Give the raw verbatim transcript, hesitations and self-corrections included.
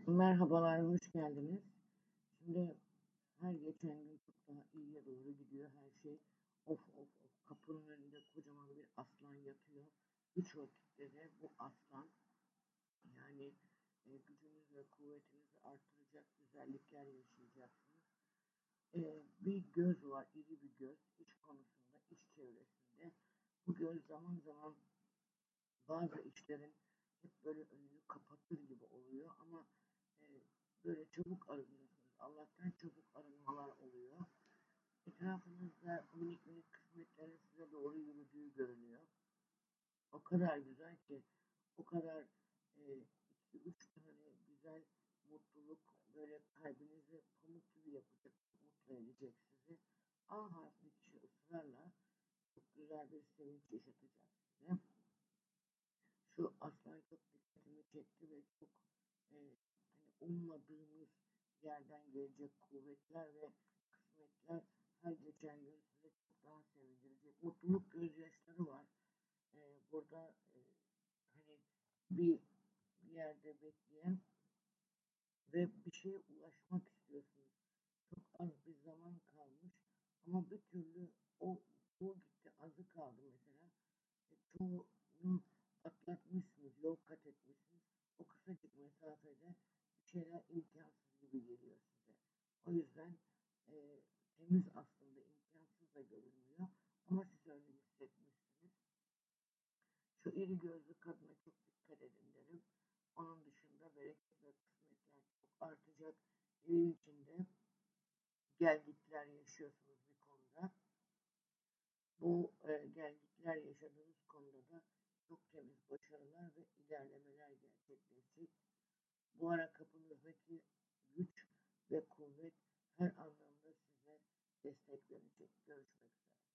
Merhabalar, hoş geldiniz. Şimdi her geçen gün çok daha iyiye doğru gidiyor her şey. Of of of, kapının önünde kocaman bir aslan yatıyor. Üç vakitte de bu aslan yani e, gücünüz ve kuvvetinizi artıracak güzellikler yaşayacaksınız. E, bir göz var, iri bir göz, iç konusunda, iç çevresinde. Bu göz zaman zaman bazı işlerin hep böyle önünü kapatır gibi oluyor ama e, böyle çabuk arınıyorsunuz. Allah'tan çabuk arınmalar oluyor. Etrafınızda minik minik kısmetlerin size doğru yürüdüğü görünüyor. O kadar güzel ki, o kadar e, iki üç tane güzel mutluluk böyle kalbinizi pamuk gibi yapacak, mutlu edecek sizi. A harfli kişi ısrarla çok güzel bir sevinç yaşatacak size. Şu aslan çok dikkatimi çekti ve çok e, hani ummadığımız yerden gelecek kuvvetler ve kısmetler her geçen gün size çok daha sevindirecek. Mutluluk gözyaşları var. E, burada e, hani bir yerde bekleyen ve bir şeye ulaşmak istiyorsunuz. Çok az bir zaman kalmış ama bir türlü o çoğu gitti, azı kaldı mesela. E, çoğunu atlatmışsınız, yol kat etmişsiniz. O kısacık mesafede bir şeyler imkansız gibi geliyor size. O yüzden e, temiz aslında imkansız da görünmüyor ama siz öyle hissetmişsiniz. Şu iri gözlü kadına çok dikkat edin derim. Onun dışında bereket ve kısmetler çok artacak. Evin içinde gelgitler yaşıyorsunuz bir konuda. Bu e, gelgitler yaşadığınız konuda da çok temiz başarılar ve ilerlemeler gerçekleşecek. Bu ara kapınızdaki güç ve kuvvet her anlamda size destek verecek. Görüşmek üzere.